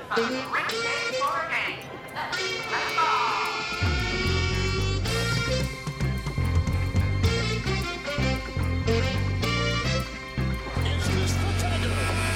Ready for a game. Let's ball. Is this the Tiger?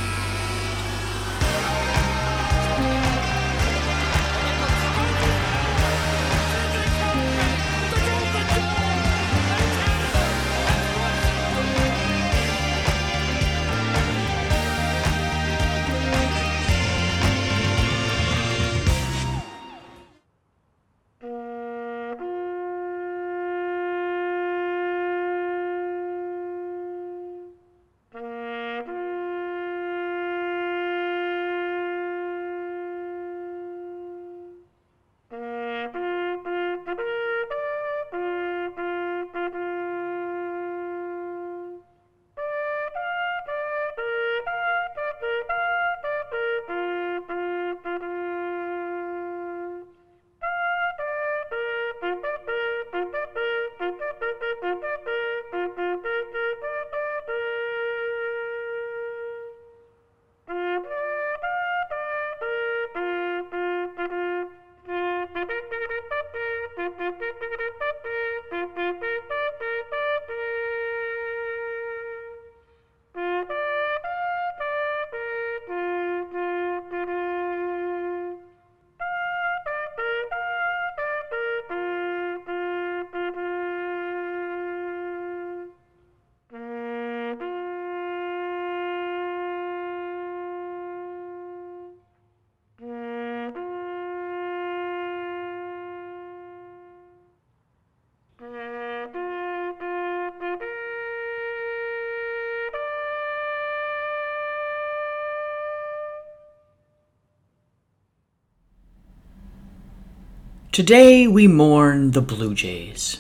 Today we mourn the Blue Jays.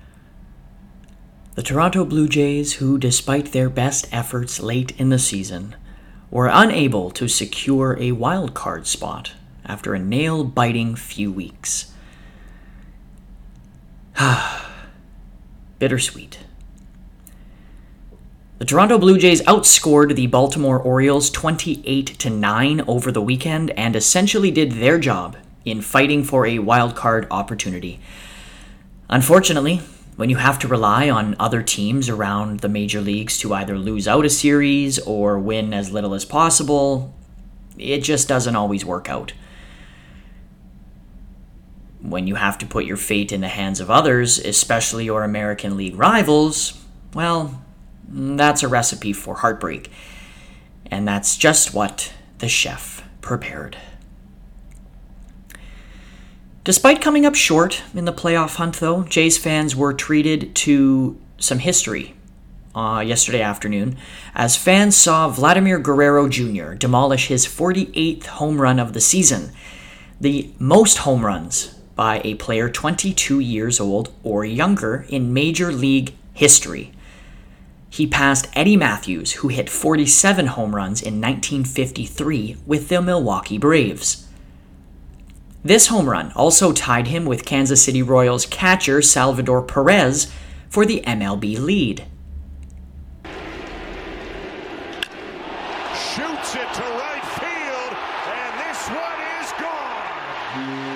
The Toronto Blue Jays, who despite their best efforts late in the season, were unable to secure a wild card spot after a nail-biting few weeks. Bittersweet. The Toronto Blue Jays outscored the Baltimore Orioles 28-9 over the weekend and essentially did their job in fighting for a wild card opportunity. Unfortunately, when you have to rely on other teams around the major leagues to either lose out a series or win as little as possible, it just doesn't always work out. When you have to put your fate in the hands of others, especially your American League rivals, well, that's a recipe for heartbreak. And that's just what the chef prepared. Despite coming up short in the playoff hunt, though, Jays fans were treated to some history yesterday afternoon as fans saw Vladimir Guerrero Jr. demolish his 48th home run of the season, the most home runs by a player 22 years old or younger in Major League history. He passed Eddie Matthews, who hit 47 home runs in 1953 with the Milwaukee Braves. This home run also tied him with Kansas City Royals catcher Salvador Perez for the MLB lead. Shoots it to right field, and this one is gone.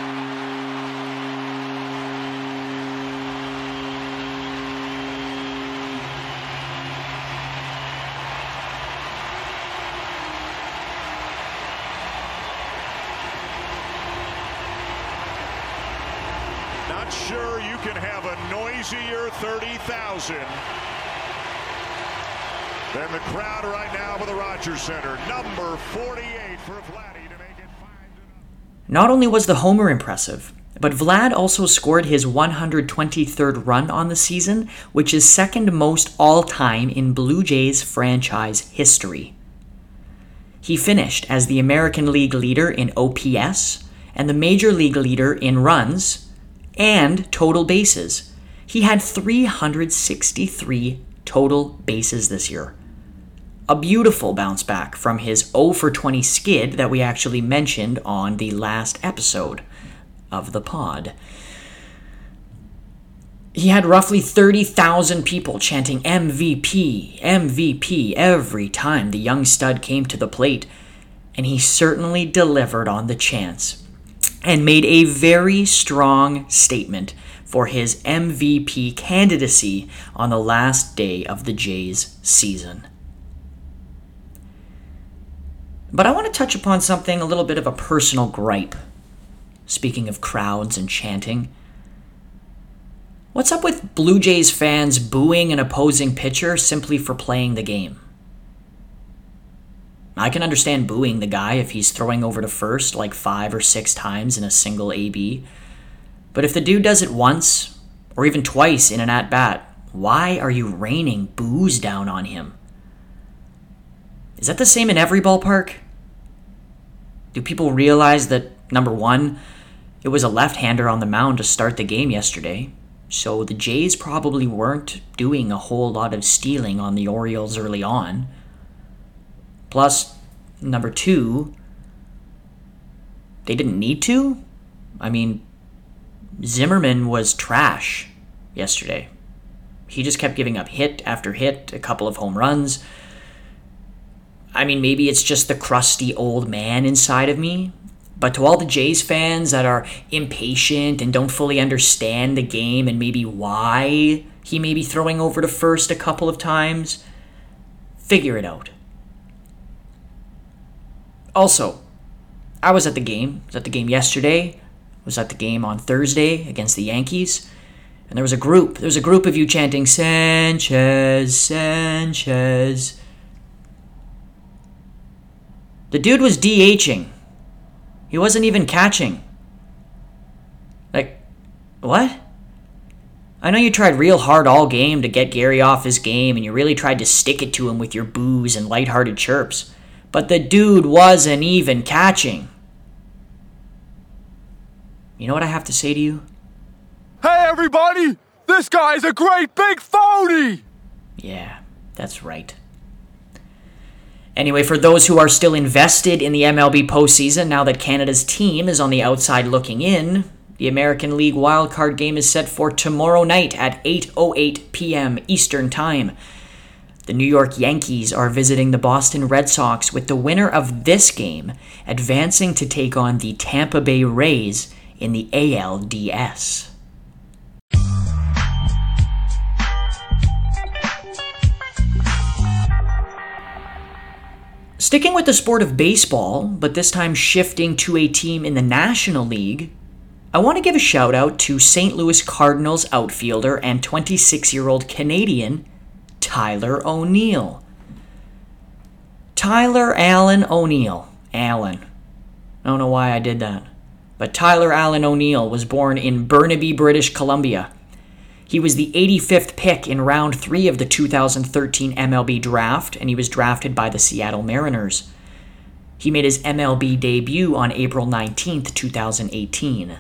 Not sure you can have a noisier 30,000 than the crowd right now for the Rogers Center. Number 48 for Vladdy to make it 5-0. Not only was the homer impressive, but Vlad also scored his 123rd run on the season, which is second most all-time in Blue Jays franchise history. He finished as the American League leader in OPS and the Major League leader in runs and total bases. He had 363 total bases this year. A beautiful bounce back from his 0 for 20 skid that we actually mentioned on the last episode of the pod. He had roughly 30,000 people chanting MVP, MVP every time the young stud came to the plate, And he certainly delivered on the chance and made a very strong statement for his MVP candidacy on the last day of the Jays season. But I want to touch upon something, a little bit of a personal gripe. Speaking of crowds and chanting, what's up with Blue Jays fans booing an opposing pitcher simply for playing the game? I can understand booing the guy if he's throwing over to first like 5 or 6 times in a single AB. But if the dude does it once, or even twice in an at-bat, why are you raining boos down on him? Is that the same in every ballpark? Do people realize that, number one, it was a left-hander on the mound to start the game yesterday, so the Jays probably weren't doing a whole lot of stealing on the Orioles early on. Plus, number two, they didn't need to? I mean, Zimmerman was trash yesterday. He just kept giving up hit after hit, a couple of home runs. I mean, maybe it's just the crusty old man inside of me, but to all the Jays fans that are impatient and don't fully understand the game and maybe why he may be throwing over to first a couple of times, figure it out. Also, I was at the game. I was at the game yesterday. I was at the game on Thursday against the Yankees. And there was a group of you chanting, Sanchez, Sanchez. The dude was DHing. He wasn't even catching. Like, what? I know you tried real hard all game to get Gary off his game, and you really tried to stick it to him with your boos and lighthearted chirps. But the dude wasn't even catching. You know what I have to say to you? Hey everybody! This guy's a great big phony! Yeah, that's right. Anyway, for those who are still invested in the MLB postseason, now that Canada's team is on the outside looking in, the American League wildcard game is set for tomorrow night at 8:08 p.m. Eastern Time. The New York Yankees are visiting the Boston Red Sox, with the winner of this game advancing to take on the Tampa Bay Rays in the ALDS. Sticking with the sport of baseball, but this time shifting to a team in the National League, I want to give a shout out to St. Louis Cardinals outfielder and 26-year-old Canadian Tyler O'Neill. Tyler Allen O'Neill. Allen. I don't know why I did that. But Tyler Allen O'Neill was born in Burnaby, British Columbia. He was the 85th pick in round 3 of the 2013 MLB draft, and he was drafted by the Seattle Mariners. He made his MLB debut on April 19th, 2018.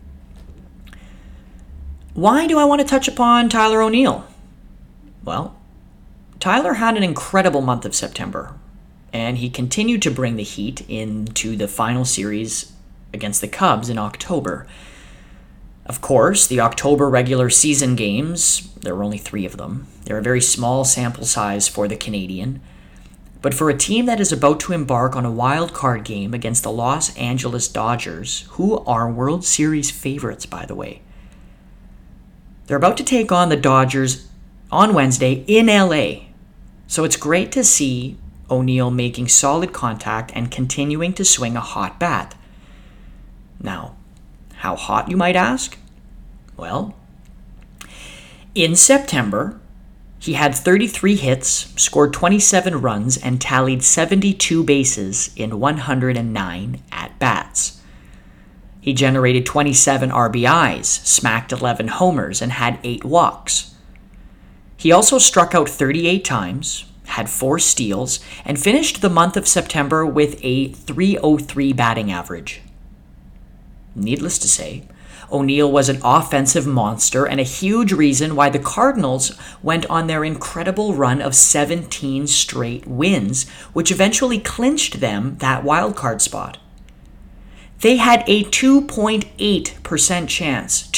Why do I want to touch upon Tyler O'Neill? Well, Tyler had an incredible month of September, and he continued to bring the heat into the final series against the Cubs in October. Of course, the October regular season games, there were only 3 of them. They're a very small sample size for the Canadian. But for a team that is about to embark on a wild card game against the Los Angeles Dodgers, who are World Series favorites, by the way, they're about to take on the Dodgers on Wednesday in LA. So it's great to see O'Neill making solid contact and continuing to swing a hot bat. Now, how hot, you might ask? Well, in September, he had 33 hits, scored 27 runs, and tallied 72 bases in 109 at-bats. He generated 27 RBIs, smacked 11 homers, and had 8 walks. He also struck out 38 times, had 4 steals, and finished the month of September with a .303 batting average. Needless to say, O'Neill was an offensive monster and a huge reason why the Cardinals went on their incredible run of 17 straight wins, which eventually clinched them that wildcard spot. They had a 2.8% chance,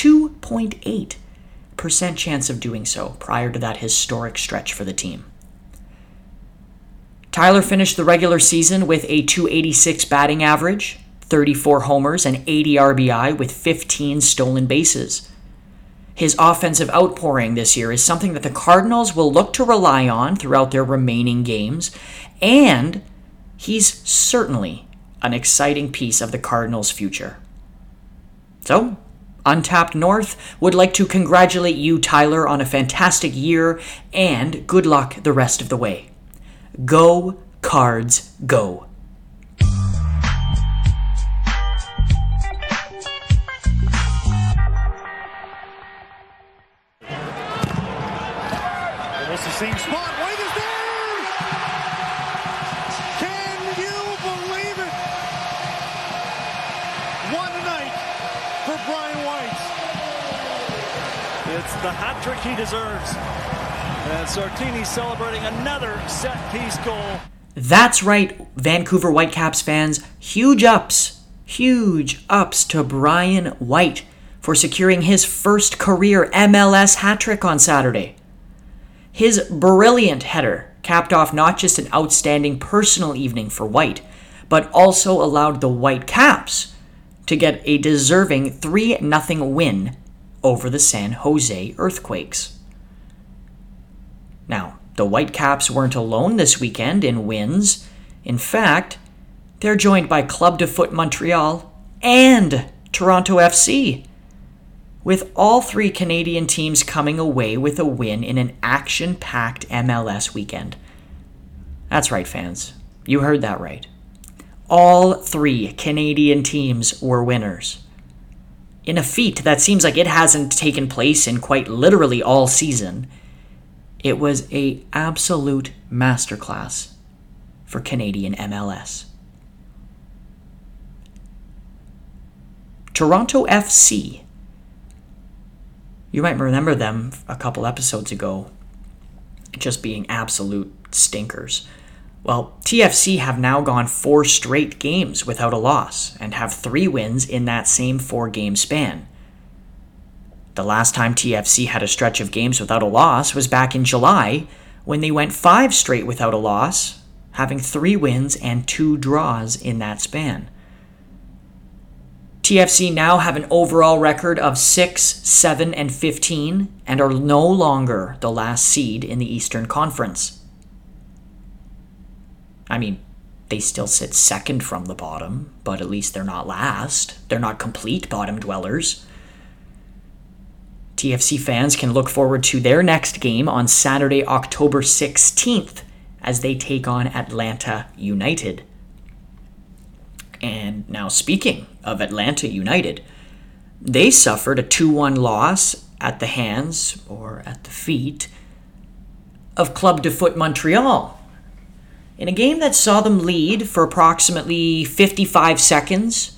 2.8% chance of doing so prior to that historic stretch for the team. Tyler finished the regular season with a .286 batting average, 34 homers, and 80 RBI with 15 stolen bases. His offensive outpouring this year is something that the Cardinals will look to rely on throughout their remaining games, and he's certainly an exciting piece of the Cardinals' future. So, Untapped North would like to congratulate you, Tyler, on a fantastic year, and good luck the rest of the way. Go, Cards, go. Almost the same spot. White is there! Can you believe it? What a night for Brian White. It's the hat trick he deserves. And Sartini celebrating another set-piece goal. That's right, Vancouver Whitecaps fans. Huge ups to Brian White for securing his first career MLS hat trick on Saturday. His brilliant header capped off not just an outstanding personal evening for White, but also allowed the Whitecaps to get a deserving 3-0 win over the San Jose Earthquakes. Now, the Whitecaps weren't alone this weekend in wins. In fact, they're joined by Club de Foot Montreal and Toronto FC, with all three Canadian teams coming away with a win in an action-packed MLS weekend. That's right, fans. You heard that right. All three Canadian teams were winners. In a feat that seems like it hasn't taken place in quite literally all season, it was an absolute masterclass for Canadian MLS. Toronto FC. You might remember them a couple episodes ago just being absolute stinkers. Well, TFC have now gone 4 straight games without a loss and have 3 wins in that same 4-game span. The last time TFC had a stretch of games without a loss was back in July, when they went 5 straight without a loss, having 3 wins and 2 draws in that span. TFC now have an overall record of 6, 7, and 15 and are no longer the last seed in the Eastern Conference. I mean, they still sit second from the bottom, but at least they're not last. They're not complete bottom dwellers. TFC fans can look forward to their next game on Saturday, October 16th, as they take on Atlanta United. And now, speaking of Atlanta United, they suffered a 2-1 loss at the hands, or at the feet, of Club de Foot Montreal, in a game that saw them lead for approximately 55 seconds.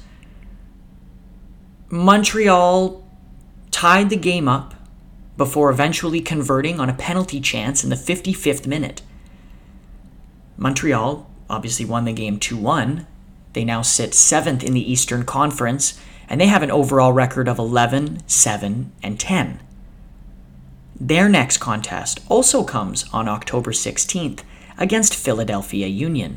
Montreal tied the game up before eventually converting on a penalty chance in the 55th minute. Montreal obviously won the game 2-1. They now sit 7th in the Eastern Conference, and they have an overall record of 11, 7, and 10. Their next contest also comes on October 16th against Philadelphia Union.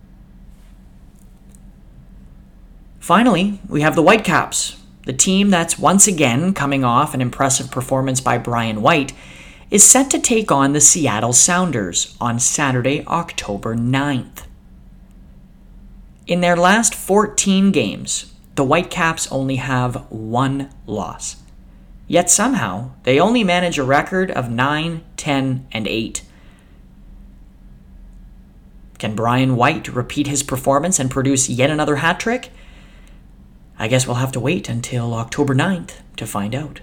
Finally, we have the Whitecaps. The team that's once again coming off an impressive performance by Brian White is set to take on the Seattle Sounders on Saturday, October 9th. In their last 14 games, the Whitecaps only have 1 loss. Yet somehow, they only manage a record of 9, 10, and 8. Can Brian White repeat his performance and produce yet another hat trick? I guess we'll have to wait until October 9th to find out.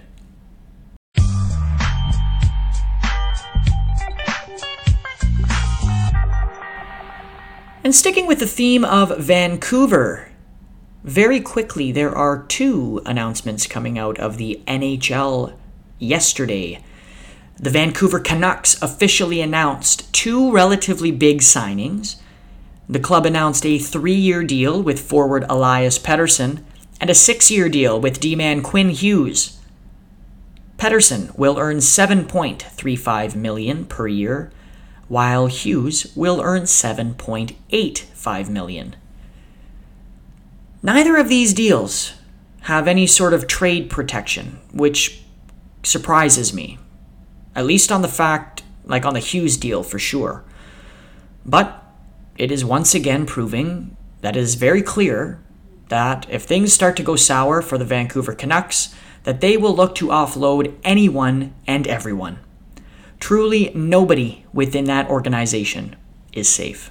And sticking with the theme of Vancouver, very quickly there are 2 announcements coming out of the NHL yesterday. The Vancouver Canucks officially announced 2 relatively big signings. The club announced a 3-year deal with forward Elias Pettersson and a 6-year deal with D-man Quinn Hughes. Pettersson will earn $7.35 million per year, while Hughes will earn $7.85 million. Neither of these deals have any sort of trade protection, which surprises me. At least on the Hughes deal for sure. But it is once again proving that it is very clear that if things start to go sour for the Vancouver Canucks, that they will look to offload anyone and everyone. Truly, nobody within that organization is safe.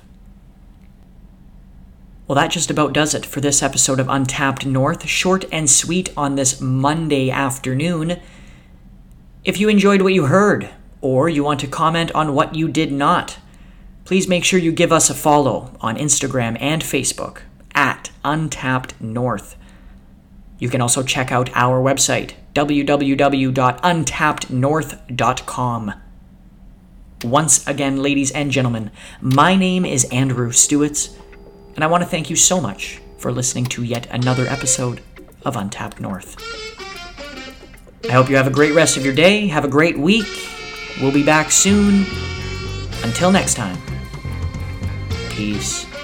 Well, that just about does it for this episode of Untapped North. Short and sweet on this Monday afternoon. If you enjoyed what you heard, or you want to comment on what you did not, please make sure you give us a follow on Instagram and Facebook at Untapped North. You can also check out our website, www.untappednorth.com. Once again, ladies and gentlemen, my name is Andrew Stewitz, and I want to thank you so much for listening to yet another episode of Untapped North. I hope you have a great rest of your day, have a great week. We'll be back soon. Until next time, peace.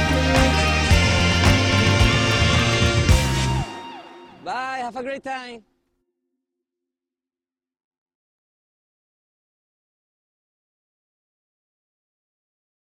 Bye, have a great time.